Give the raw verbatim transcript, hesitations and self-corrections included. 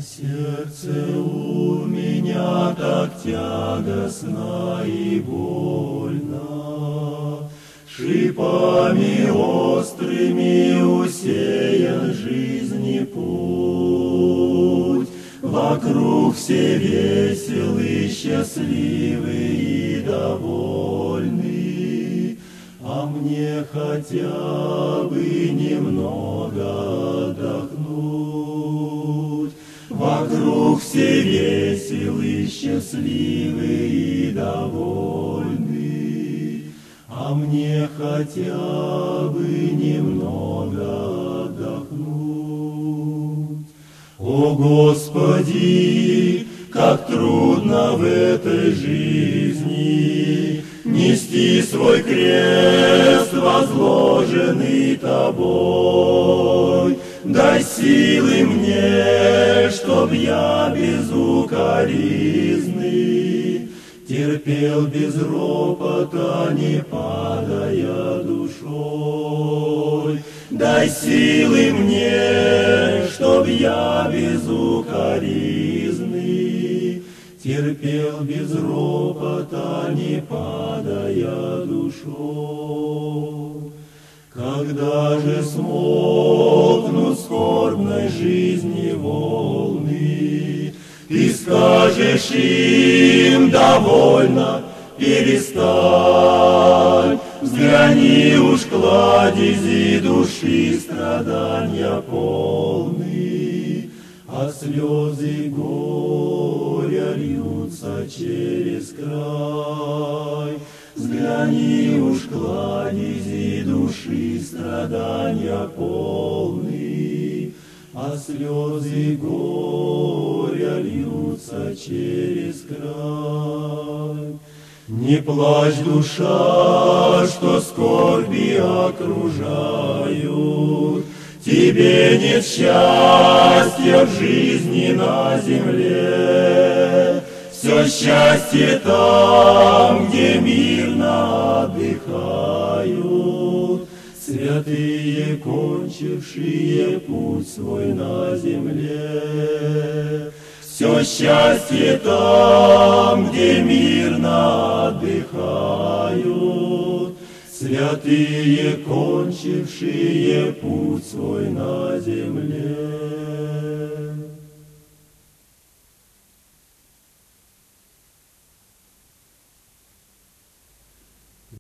Сердце у меня так тягостно и больно, шипами острыми усеян жизни путь. Вокруг все веселы, счастливы и довольны, а мне хотя бы немного отдохнуть. Вокруг все веселы, счастливы и довольны, а мне хотя бы немного отдохнуть. О Господи, как трудно в этой жизни нести свой крест, возложенный Тобой. Дай силы мне, чтоб я безукоризный терпел без ропота, не падая душой. Дай силы мне, чтоб я безукоризный терпел без ропота, не падая душой. Когда же смолкнут скорбной жизни волны, ты скажешь им: довольно, перестань. Взгляни уж кладези души страдания полны, а слезы горя льются через край. Взгляни уж кладези души страдания полны, а слезы горя льются через край. Не плачь, душа, что скорби окружают, тебе нет счастья в жизни на земле. Все счастье там, где мирно отдыхают святые, кончившие путь свой на земле. Все счастье там, где мирно отдыхают святые, кончившие путь свой на земле.